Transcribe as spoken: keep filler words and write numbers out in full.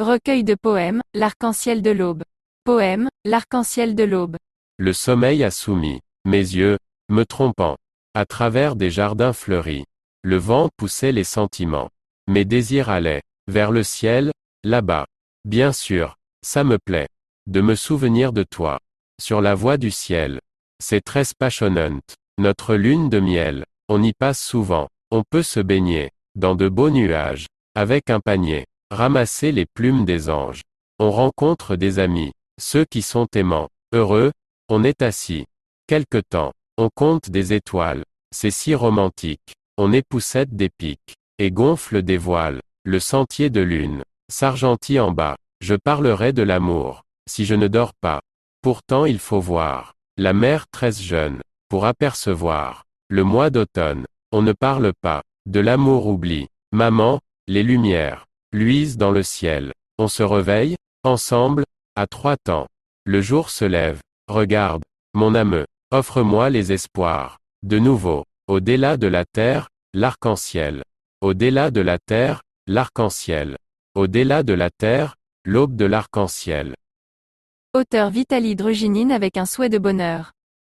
Recueil de poèmes, L'arc-en-ciel de l'aube. Poème, L'arc-en-ciel de l'aube. Le sommeil a soumis mes yeux, me trompant. À travers des jardins fleuris. Le vent poussait les sentiments. Mes désirs allaient vers le ciel, là-bas. Bien sûr, ça me plaît. De me souvenir de toi. Sur la voie du ciel. C'est très passionnant. Notre lune de miel. On y passe souvent. On peut se baigner. Dans de beaux nuages. Avec un panier. Ramasser les plumes des anges. On rencontre des amis. Ceux qui sont aimants. Heureux. On est assis. Quelque temps. On compte des étoiles. C'est si romantique. On époussette des pics. Et gonfle des voiles. Le sentier de lune. S'argentit en bas. Je parlerai de l'amour. Si je ne dors pas. Pourtant il faut voir. La mer très jeune. Pour apercevoir. Le mois d'automne. On ne parle pas. De l'amour oublie. Maman, les lumières. Luisent dans le ciel. On se réveille, ensemble, à trois temps. Le jour se lève. Regarde, mon âme. Offre-moi les espoirs. De nouveau. Au-delà de la terre, l'arc-en-ciel. Au-delà de la terre, l'arc-en-ciel. Au-delà de la terre, l'aube de l'arc-en-ciel. Auteur Vitaly Druginine avec un souhait de bonheur.